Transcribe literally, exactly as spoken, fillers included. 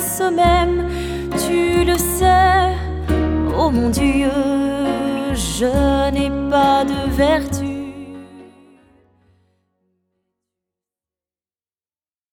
ce même, tu le sais. Oh mon Dieu, je n'ai pas de vertu.